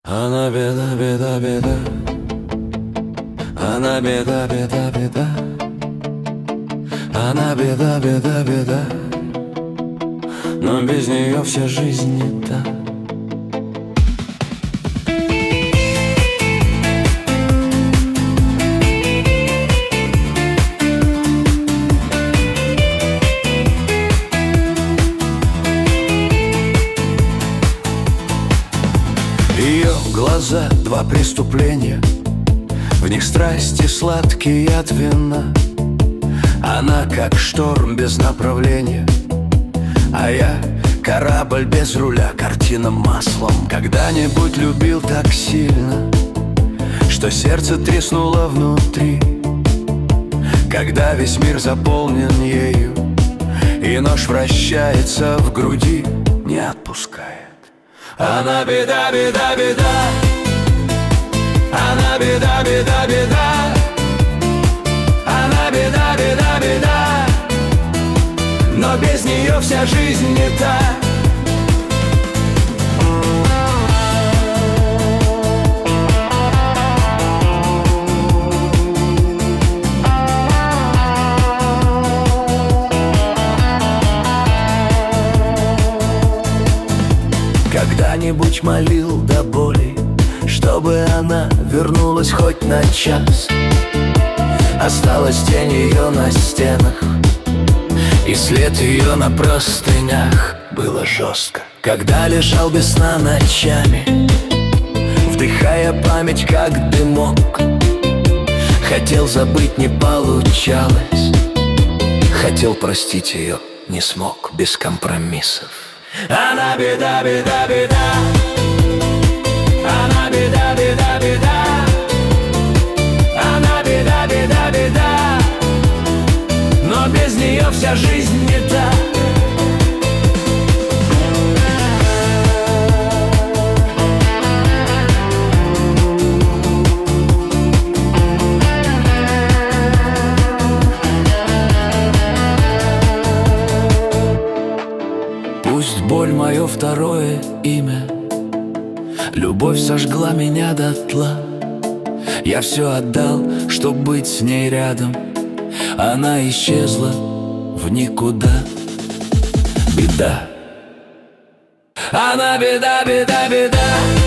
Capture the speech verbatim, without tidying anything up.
Она беда, беда, беда. Она беда, беда, беда. Она беда, беда, беда. Но без нее вся жизнь не та. Ее глаза — два преступления, в них страсти сладкие от вина. Она как шторм без направления, а я корабль без руля, картина маслом. Когда-нибудь любил так сильно, что сердце треснуло внутри. Когда весь мир заполнен ею, и нож вращается в груди, не отпускает. Она беда, беда, беда. Она беда, беда, беда. Она беда, беда, беда. Но без нее вся жизнь не та. Когда-нибудь молил до боли, чтобы она вернулась хоть на час. Осталась тень ее на стенах, и след ее на простынях. Было жестко, когда лежал без сна ночами, вдыхая память как дымок. Хотел забыть, не получалось. Хотел простить ее, не смог, без компромиссов. Она беда, беда, беда. Она беда, беда, беда. Она беда, беда, беда. Но без нее вся жизнь не та. Пусть боль — мое второе имя, любовь сожгла меня дотла. Я все отдал, чтоб быть с ней рядом. Она исчезла в никуда. Беда. Она беда, беда, беда.